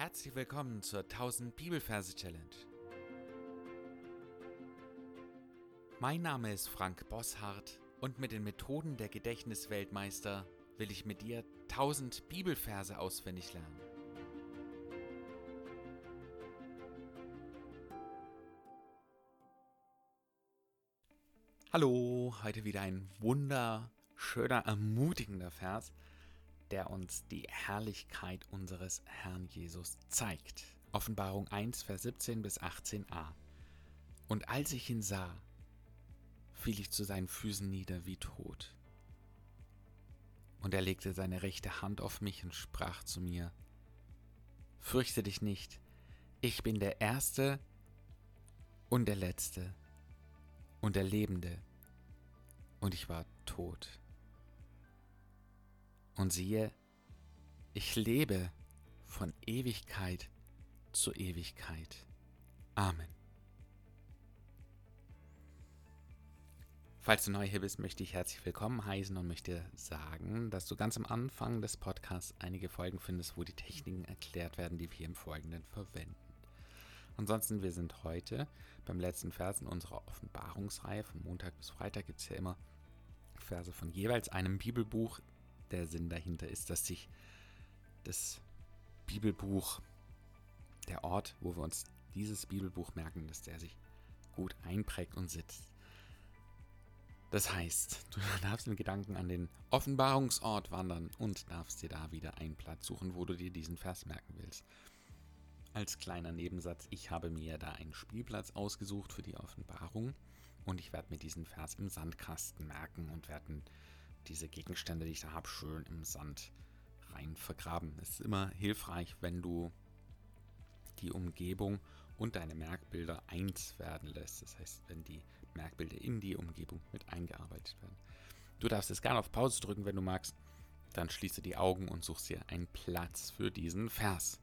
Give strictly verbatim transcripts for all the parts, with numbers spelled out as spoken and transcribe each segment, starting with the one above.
Herzlich willkommen zur tausend Bibelverse Challenge. Mein Name ist Frank Bosshardt und mit den Methoden der Gedächtnisweltmeister will ich mit dir tausend Bibelverse auswendig lernen. Hallo, heute wieder ein wunderschöner, ermutigender Vers, der uns die Herrlichkeit unseres Herrn Jesus zeigt. Offenbarung eins, Vers siebzehn bis achtzehn a. Und als ich ihn sah, fiel ich zu seinen Füßen nieder wie tot. Und er legte seine rechte Hand auf mich und sprach zu mir: Fürchte dich nicht, ich bin der Erste und der Letzte und der Lebende. Und ich war tot. Und siehe, ich lebe von Ewigkeit zu Ewigkeit. Amen. Falls du neu hier bist, möchte ich herzlich willkommen heißen und möchte sagen, dass du ganz am Anfang des Podcasts einige Folgen findest, wo die Techniken erklärt werden, die wir im Folgenden verwenden. Ansonsten, wir sind heute beim letzten Vers in unserer Offenbarungsreihe. Von Montag bis Freitag gibt es ja immer Verse von jeweils einem Bibelbuch. Der Sinn dahinter ist, dass sich das Bibelbuch, der Ort, wo wir uns dieses Bibelbuch merken, dass der sich gut einprägt und sitzt. Das heißt, du darfst in Gedanken an den Offenbarungsort wandern und darfst dir da wieder einen Platz suchen, wo du dir diesen Vers merken willst. Als kleiner Nebensatz, ich habe mir da einen Spielplatz ausgesucht für die Offenbarung und ich werde mir diesen Vers im Sandkasten merken und werde diese Gegenstände, die ich da habe, schön im Sand rein vergraben. Es ist immer hilfreich, wenn du die Umgebung und deine Merkbilder eins werden lässt. Das heißt, wenn die Merkbilder in die Umgebung mit eingearbeitet werden. Du darfst es gerne auf Pause drücken, wenn du magst. Dann schließe die Augen und suchst dir einen Platz für diesen Vers.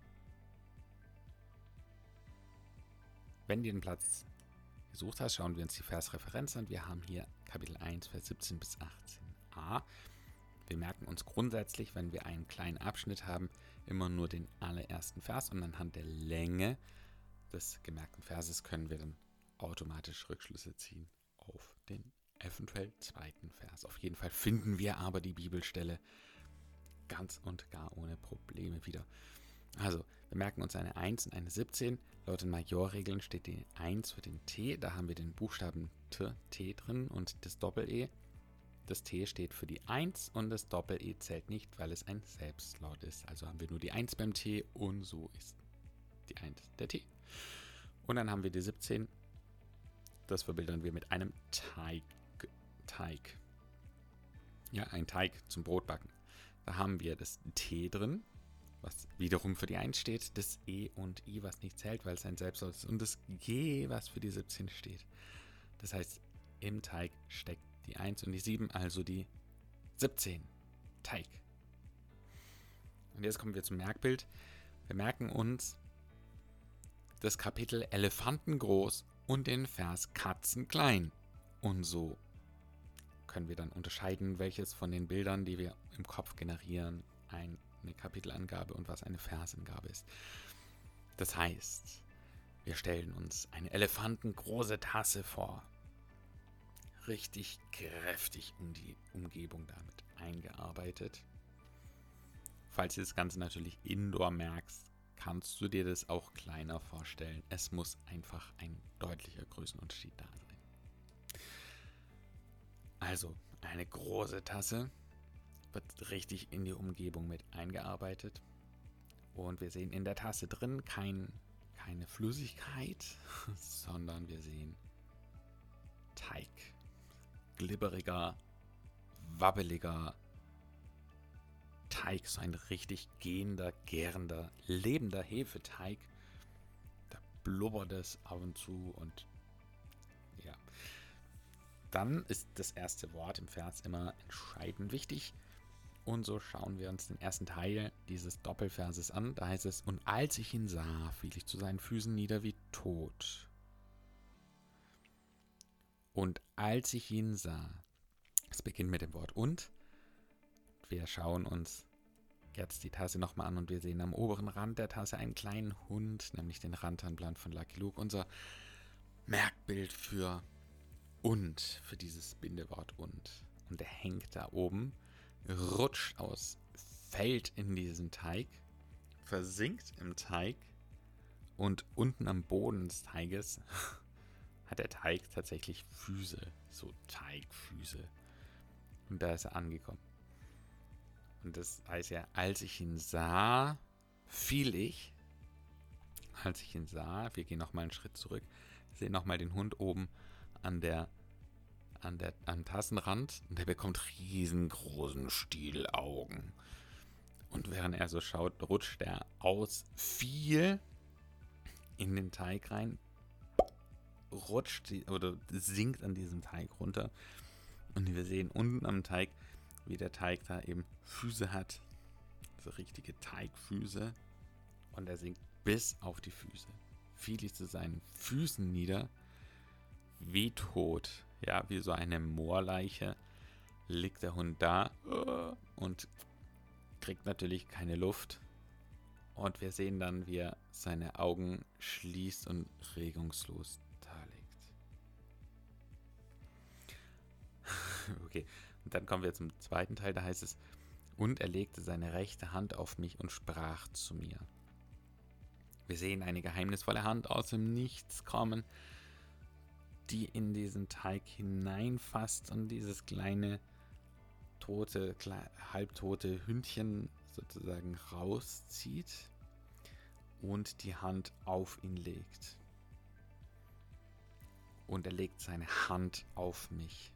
Wenn du den Platz gesucht hast, schauen wir uns die Versreferenz an. Wir haben hier Kapitel eins, Vers siebzehn bis achtzehn a. Wir merken uns grundsätzlich, wenn wir einen kleinen Abschnitt haben, immer nur den allerersten Vers und anhand der Länge des gemerkten Verses können wir dann automatisch Rückschlüsse ziehen auf den eventuell zweiten Vers. Auf jeden Fall finden wir aber die Bibelstelle ganz und gar ohne Probleme wieder. Also, wir merken uns eine eins und eine siebzehn. Laut den Majorregeln steht die eins für den T. Da haben wir den Buchstaben T, T drin und das Doppel-E. Das T steht für die eins und das Doppel-E zählt nicht, weil es ein Selbstlaut ist. Also haben wir nur die eins beim T und so ist die eins der T. Und dann haben wir die siebzehn. Das verbildern wir mit einem Teig. Teig. Ja, ein Teig zum Brotbacken. Da haben wir das T drin, was wiederum für die eins steht, das E und I, was nicht zählt, weil es ein Selbstlaut ist, und das G, was für die siebzehn steht. Das heißt, im Teig steckt die eins und die sieben, also die siebzehn. Teig. Und jetzt kommen wir zum Merkbild. Wir merken uns das Kapitel Elefanten groß und den Vers Katzen klein. Und so können wir dann unterscheiden, welches von den Bildern, die wir im Kopf generieren, eine Kapitelangabe und was eine Versangabe ist. Das heißt, wir stellen uns eine elefantengroße Tasse vor. Richtig kräftig um die Umgebung damit eingearbeitet. Falls du das Ganze natürlich indoor merkst, kannst du dir das auch kleiner vorstellen. Es muss einfach ein deutlicher Größenunterschied da sein. Also, eine große Tasse wird richtig in die Umgebung mit eingearbeitet. Und wir sehen in der Tasse drin kein, keine Flüssigkeit, sondern wir sehen Teig. Glibberiger, wabbeliger Teig, so ein richtig gehender, gärender, lebender Hefeteig. Da blubbert es ab und zu und ja. Dann ist das erste Wort im Vers immer entscheidend wichtig. Und so schauen wir uns den ersten Teil dieses Doppelverses an. Da heißt es: Und als ich ihn sah, fiel ich zu seinen Füßen nieder wie tot. Und als ich ihn sah, es beginnt mit dem Wort und. Wir schauen uns jetzt die Tasse nochmal an und wir sehen am oberen Rand der Tasse einen kleinen Hund, nämlich den Rantanplan von Lucky Luke, unser Merkbild für und, für dieses Bindewort und. Und der hängt da oben, rutscht aus, fällt in diesen Teig, versinkt im Teig und unten am Boden des Teiges hat der Teig tatsächlich Füße, so Teigfüße. Und da ist er angekommen. Und das heißt ja, als ich ihn sah, fiel ich. Als ich ihn sah, wir gehen nochmal einen Schritt zurück, sehen nochmal den Hund oben an der, an der, am Tassenrand und der bekommt riesengroßen Stielaugen. Und während er so schaut, rutscht er aus, fiel in den Teig rein, rutscht oder sinkt an diesem Teig runter. Und wir sehen unten am Teig, wie der Teig da eben Füße hat. So richtige Teigfüße. Und er sinkt bis auf die Füße. Fiel ich zu seinen Füßen nieder. Wie tot. Ja, wie so eine Moorleiche liegt der Hund da und kriegt natürlich keine Luft. Und wir sehen dann, wie er seine Augen schließt und regungslos da liegt. Okay, und dann kommen wir zum zweiten Teil, da heißt es, und er legte seine rechte Hand auf mich und sprach zu mir. Wir sehen eine geheimnisvolle Hand aus dem Nichts kommen, die in diesen Teig hineinfasst und dieses kleine, tote, halbtote Hündchen sozusagen rauszieht und die Hand auf ihn legt. Und er legt seine Hand auf mich.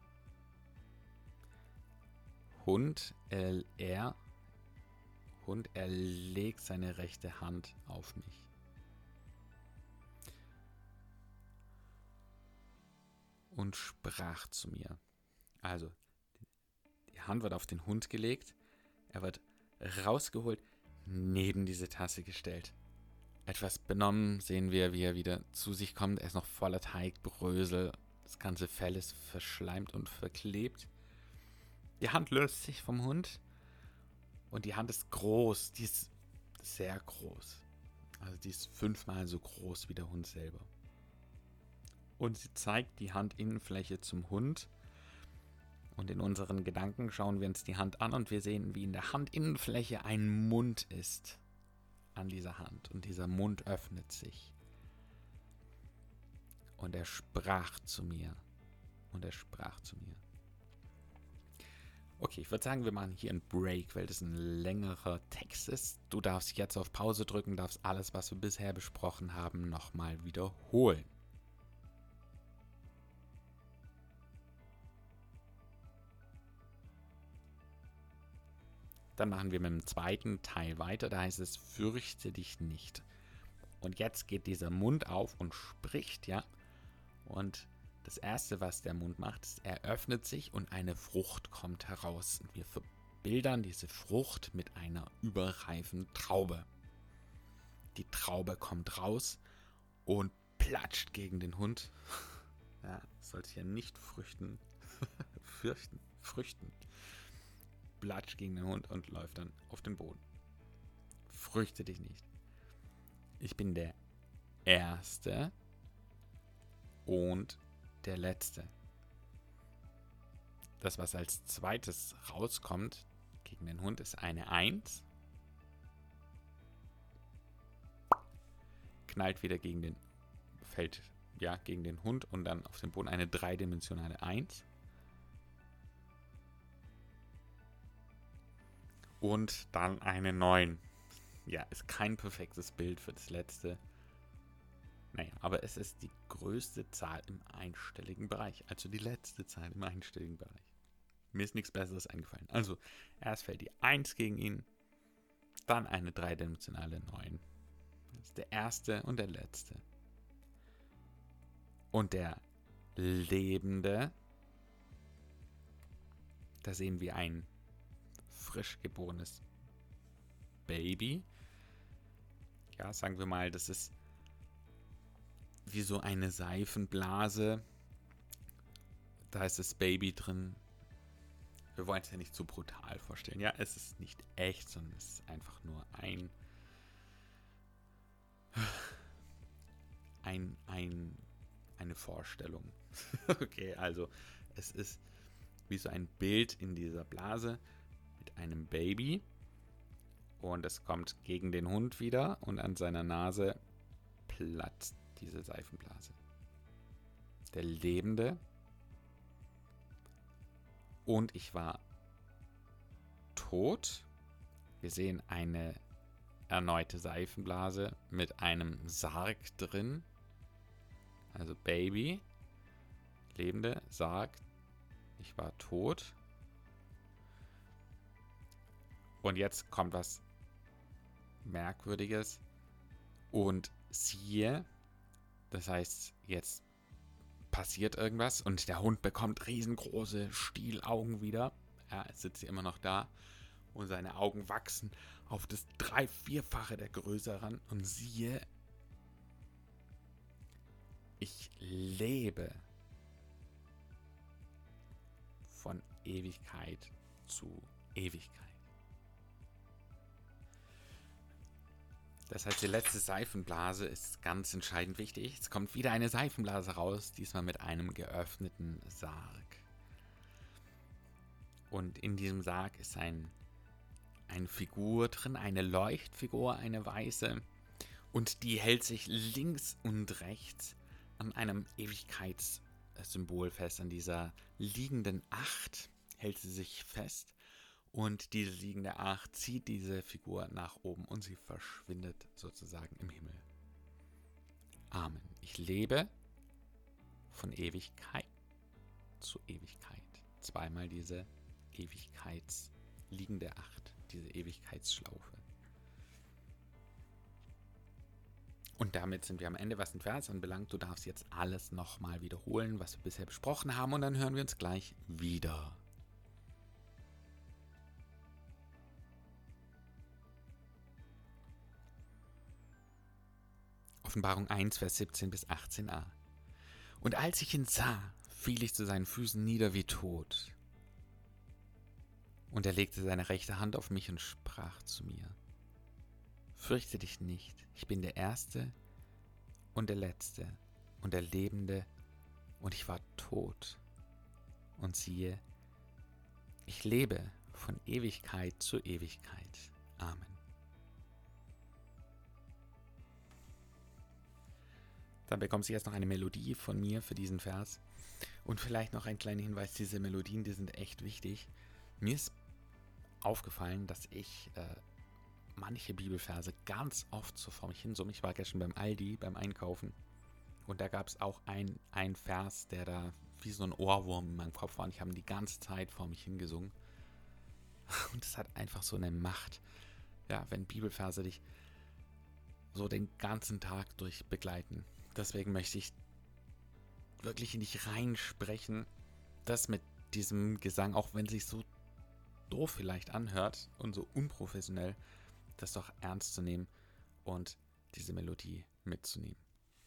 Hund, er, er, Hund, er legt seine rechte Hand auf mich. Und sprach zu mir. Also, die Hand wird auf den Hund gelegt, er wird rausgeholt, neben diese Tasse gestellt. Etwas benommen sehen wir, wie er wieder zu sich kommt. Er ist noch voller Teigbrösel. Das ganze Fell ist verschleimt und verklebt. Die Hand löst sich vom Hund und die Hand ist groß. Die ist sehr groß. Also die ist fünfmal so groß wie der Hund selber. Und sie zeigt die Handinnenfläche zum Hund. Und in unseren Gedanken schauen wir uns die Hand an und wir sehen, wie in der Handinnenfläche ein Mund ist an dieser Hand. Und dieser Mund öffnet sich. Und er sprach zu mir. Und er sprach zu mir. Okay, ich würde sagen, wir machen hier einen Break, weil das ein längerer Text ist. Du darfst jetzt auf Pause drücken, darfst alles, was wir bisher besprochen haben, nochmal wiederholen. Dann machen wir mit dem zweiten Teil weiter. Da heißt es, fürchte dich nicht. Und jetzt geht dieser Mund auf und spricht, ja. Und das Erste, was der Mund macht, ist, er öffnet sich und eine Frucht kommt heraus. Und wir verbildern diese Frucht mit einer überreifen Traube. Die Traube kommt raus und platscht gegen den Hund. Ja, sollte ja nicht früchten. Fürchten. Früchten. Platscht gegen den Hund und läuft dann auf den Boden. Fürchte dich nicht. Ich bin der Erste und der Letzte. Das, was als zweites rauskommt gegen den Hund, ist eine Eins. Knallt wieder gegen den, fällt ja gegen den Hund und dann auf den Boden eine dreidimensionale Eins. Und dann eine neun. Ja, ist kein perfektes Bild für das letzte. Naja, aber es ist die größte Zahl im einstelligen Bereich. Also die letzte Zahl im einstelligen Bereich. Mir ist nichts Besseres eingefallen. Also, erst fällt die eins gegen ihn, dann eine dreidimensionale neun. Das ist der erste und der letzte. Und der Lebende, da sehen wir ein frisch geborenes Baby. Ja, sagen wir mal, das ist wie so eine Seifenblase. Da ist das Baby drin. wir wollen es ja nicht zu brutal vorstellen. Ja, es ist nicht echt, sondern es ist einfach nur ein, ein, ein, eine Vorstellung. Okay, also es ist wie so ein Bild in dieser Blase mit einem Baby und es kommt gegen den Hund wieder und an seiner Nase platzt diese Seifenblase. Der Lebende und ich war tot. Wir sehen eine erneute Seifenblase mit einem Sarg drin. Also Baby, Lebende, Sarg, ich war tot. Und jetzt kommt was Merkwürdiges. Und siehe, das heißt, jetzt passiert irgendwas und der Hund bekommt riesengroße Stielaugen wieder. Er sitzt immer noch da und seine Augen wachsen auf das drei-, vierfache der Größe heran. Und siehe, ich lebe von Ewigkeit zu Ewigkeit. Das heißt, die letzte Seifenblase ist ganz entscheidend wichtig. Es kommt wieder eine Seifenblase raus, diesmal mit einem geöffneten Sarg. Und in diesem Sarg ist ein, eine Figur drin, eine Leuchtfigur, eine weiße. Und die hält sich links und rechts an einem Ewigkeitssymbol fest. An dieser liegenden Acht hält sie sich fest. Und diese liegende Acht zieht diese Figur nach oben und sie verschwindet sozusagen im Himmel. Amen. Ich lebe von Ewigkeit zu Ewigkeit. Zweimal diese Ewigkeitsliegende Acht, diese Ewigkeitsschlaufe. Und damit sind wir am Ende, was den Vers anbelangt. Du darfst jetzt alles nochmal wiederholen, was wir bisher besprochen haben, und dann hören wir uns gleich wieder. Offenbarung eins, Vers siebzehn bis achtzehn a. Und als ich ihn sah, fiel ich zu seinen Füßen nieder wie tot. Und er legte seine rechte Hand auf mich und sprach zu mir: Fürchte dich nicht, ich bin der Erste und der Letzte und der Lebende, und ich war tot. Und siehe, ich lebe von Ewigkeit zu Ewigkeit. Amen. Dann bekommt sie jetzt noch eine Melodie von mir für diesen Vers. Und vielleicht noch ein kleiner Hinweis, diese Melodien, die sind echt wichtig. Mir ist aufgefallen, dass ich äh, manche Bibelverse ganz oft so vor mich hinsumme. Ich war gestern beim Aldi, beim Einkaufen. Und da gab es auch ein, ein Vers, der da wie so ein Ohrwurm in meinem Kopf war. Und ich habe ihn die ganze Zeit vor mich hingesungen. Und es hat einfach so eine Macht. Ja, wenn Bibelverse dich so den ganzen Tag durch begleiten. Deswegen möchte ich wirklich in dich reinsprechen, das mit diesem Gesang, auch wenn es sich so doof vielleicht anhört und so unprofessionell, das doch ernst zu nehmen und diese Melodie mitzunehmen.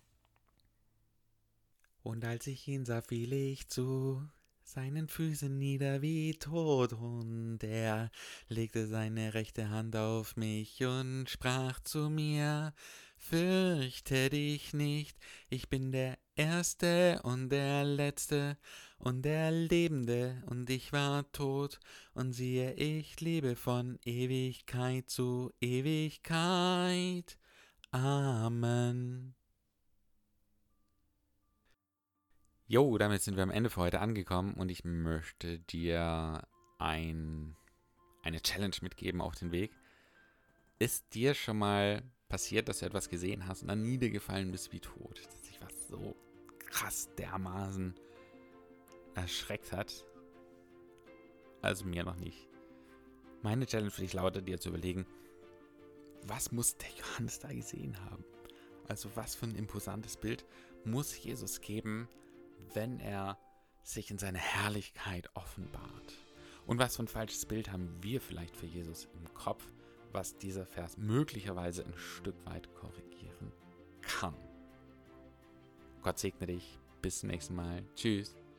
Und als ich ihn sah, fiel ich zu seinen Füßen nieder wie tot, und er legte seine rechte Hand auf mich und sprach zu mir: Fürchte dich nicht, ich bin der Erste und der Letzte und der Lebende, und ich war tot, und siehe, ich lebe von Ewigkeit zu Ewigkeit. Amen. Jo, damit sind wir am Ende für heute angekommen und ich möchte dir ein, eine Challenge mitgeben auf den Weg. Ist dir schon mal passiert, dass du etwas gesehen hast und dann niedergefallen bist wie tot? Dass dich was so krass dermaßen erschreckt hat? Also mir noch nicht. Meine Challenge für dich lautet, dir zu überlegen, was muss der Johannes da gesehen haben? Also was für ein imposantes Bild muss Jesus geben, wenn er sich in seiner Herrlichkeit offenbart? Und was für ein falsches Bild haben wir vielleicht für Jesus im Kopf, was dieser Vers möglicherweise ein Stück weit korrigieren kann? Gott segne dich. Bis zum nächsten Mal. Tschüss.